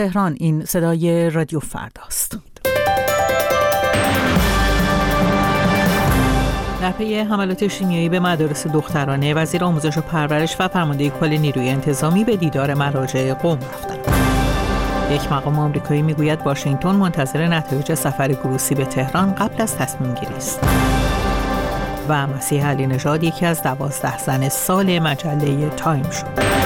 تهران، این صدای رادیو فرداست. در پی حملات شیمیایی به مدارس دخترانه، وزیر آموزش و پرورش و فرمانده کل نیروی انتظامی به دیدار مراجع قم رفتند. یک مقام آمریکایی میگوید واشنگتن منتظر نتایج سفر گروسی به تهران قبل از تصمیم گیری است. و مسیح علی نژاد یکی از 12 زن سال مجله تایم شد.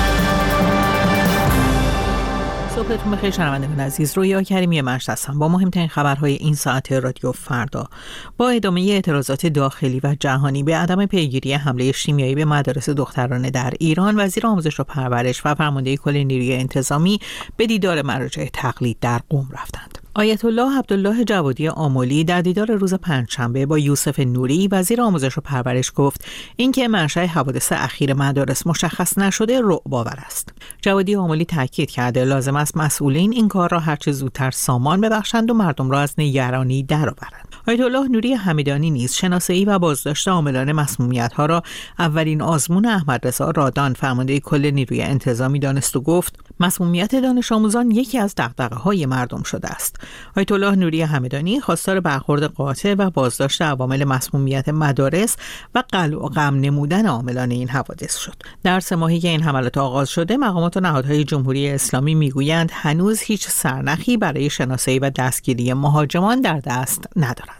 صبحتون بخیر شنوندگان عزیز، رویا کریمی مشت هستم با مهمترین خبرهای این ساعت رادیو فردا. با ادامه اعتراضات داخلی و جهانی به عدم پیگیری حمله شیمیایی به مدارس دخترانه در ایران، وزیر آموزش و پرورش و فرمانده کل نیروی انتظامی به دیدار مراجع تقلید در قم رفتند. آیت الله عبدالله جوادی آملی در دیدار روز پنجشنبه با یوسف نوری وزیر آموزش و پرورش گفت اینکه منشأ حوادث اخیر مدارس مشخص نشده رعب‌آور است. جوادی آملی تاکید کرده لازم است مسئولین این کار را هرچه زودتر سامان ببخشند و مردم را از نگرانی درآورند. آیت الله نوری حمیدانی نیز شناسایی و بازداشت عاملان مسمومیت‌ها را اولین آزمون احمد رضا رادان فرمانده کل نیروی انتظامی دانست و گفت مسمومیت دانش آموزان یکی از دغدغه‌های مردم شده است. آیت الله نوری حمیدانی خواستار برخورد قاطع و بازداشت عوامل مسمومیت مدارس و قلع و غم نمودن عاملان این حوادث شد. در 3 ماهی که این حملات آغاز شده، مقامات و نهادهای جمهوری اسلامی میگویند هنوز هیچ سرنخی برای شناسایی و دستگیری مهاجمان در دست ندارند.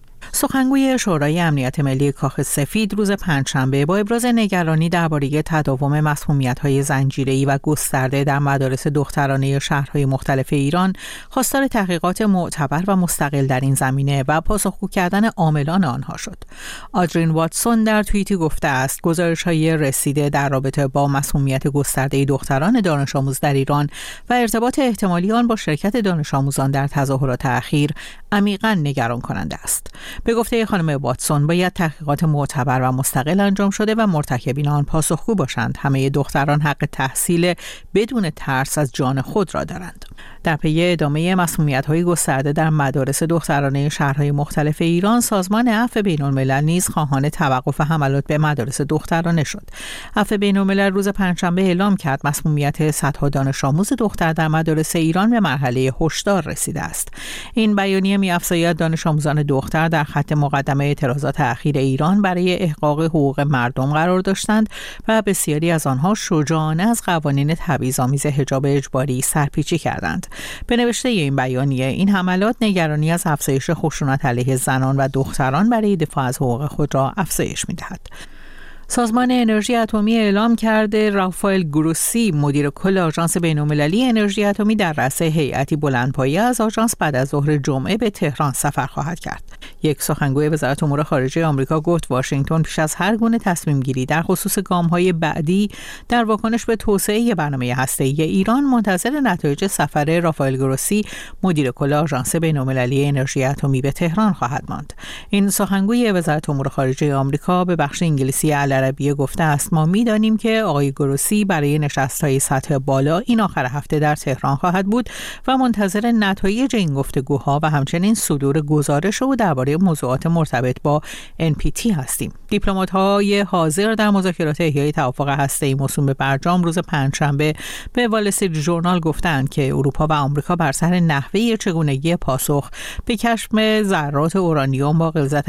سخنگوی شورای امنیت ملی کاخ سفید روز پنجشنبه با ابراز نگرانی درباره تداوم مسمومیت‌های زنجیره‌ای و گسترده در مدارس دخترانه شهرهای مختلف ایران خواستار تحقیقات معتبر و مستقل در این زمینه و پاسخگو کردن عاملان آنها شد. آدرین واتسون در توییتی گفته است گزارش‌های رسیده در رابطه با مسمومیت گسترده دختران دانش آموز در ایران و ارتباط احتمالی آن با شرکت دانش آموزان در تظاهرات اخیر عمیقاً نگران کننده است. به گفته خانم واتسون باید تحقیقات معتبر و مستقل انجام شده و مرتکبین آن پاسخگو باشند. همه دختران حق تحصیل بدون ترس از جان خود را دارند. در پی ادامه مسمومیت‌های گسترده در مدارس دخترانه شهرهای مختلف ایران، سازمان عفو بین‌الملل نیز خواهان توقف حملات به مدارس دخترانه شد. عفو بین‌الملل روز پنجشنبه اعلام کرد مسمومیت صدها دانش آموز دختر در مدارس ایران به مرحله هشدار رسیده است. این بیانیه می‌افزاید دانش آموزان دختر در خط مقدم اعتراضات اخیر ایران برای احقاق حقوق مردم قرار داشتند و بسیاری از آنها شجاعانه از قوانین تبعیض‌آمیز حجاب اجباری سرپیچی کردند. به نوشته این بیانیه، این حملات نگرانی از افزایش خشونت علیه زنان و دختران برای دفاع از حقوق خود را افزایش می‌دهد. سازمان انرژی اتمی اعلام کرده رافائل گروسی مدیر کل آژانس بین‌المللی انرژی اتمی در رأس هیئتی بلندپایه از آژانس بعد از ظهر جمعه به تهران سفر خواهد کرد. یک سخنگوی وزارت امور خارجه آمریکا گفت واشنگتن پیش از هر گونه تصمیم گیری در خصوص گام‌های بعدی در واکنش به توسعه برنامه هسته‌ای ایران منتظر نتایج سفر رافائل گروسی مدیر کل آژانس بین‌المللی انرژی اتمی به تهران خواهد ماند. این سخنگوی وزارت امور خارجه آمریکا به بخش انگلیسی عربیه گفته است ما می‌دانیم که آقای گروسی برای نشست‌های سطح بالا این آخر هفته در تهران خواهد بود و منتظر نتایج این گفتگوها و همچنین صدور گزارش او درباره موضوعات مرتبط با NPT هستیم. دیپلمات‌های حاضر در مذاکرات احیای توافق هسته‌ای موسوم به برجام روز پنجشنبه به وال استریت ژورنال گفتند که اروپا و آمریکا بر سر نحوه چگونگی پاسخ به کشف ذرات اورانیوم با غلظت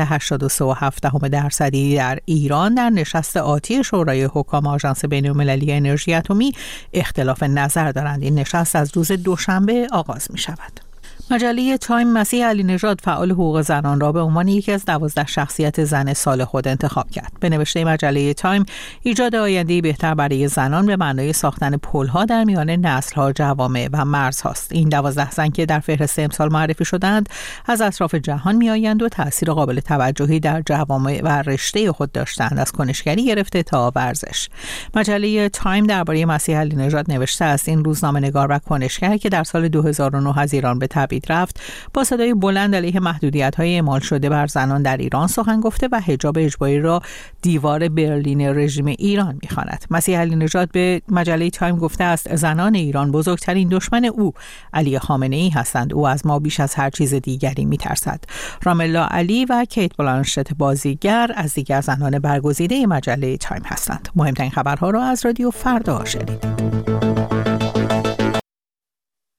83.7% در ایران در نشست آتی شورای حکام آژانس بین‌المللی انرژی اتمی اختلاف نظر دارند. این نشست از روز دوشنبه آغاز می شود. مجله تایم مسیح علی نژاد فعال حقوق زنان را به عنوان یکی از 12 شخصیت زن سال خود انتخاب کرد. به نوشته مجله تایم، ایجاد آینده‌ای بهتر برای زنان به معنای ساختن پل‌ها در میان نسل‌ها، جوامع و مرزهاست. این 12 زن که در فهرست امسال معرفی شدند، از اطراف جهان می‌آیند و تأثیر قابل توجهی در جوامع و رشته خود داشتند، از کنشگری گرفته تا ورزش. مجله تایم درباره مسیح علی نژاد نوشته است این روزنامه‌نگار و کنشگر که در سال 2009 از ایران به تبعید رفت، با صدای بلند علیه محدودیت‌های اعمال شده بر زنان در ایران سخن گفته و حجاب اجباری را دیوار برلین رژیم ایران می‌خواند. مسیح علی نژاد به مجله تایم گفته است زنان ایران بزرگترین دشمن او علی خامنه‌ای هستند. او از ما بیش از هر چیز دیگری می‌ترسد. راملا علی و کیت بلانشت بازیگر از دیگر زنان برگزیده مجله تایم هستند. مهمترین خبرها را از رادیو فردا شنیدید.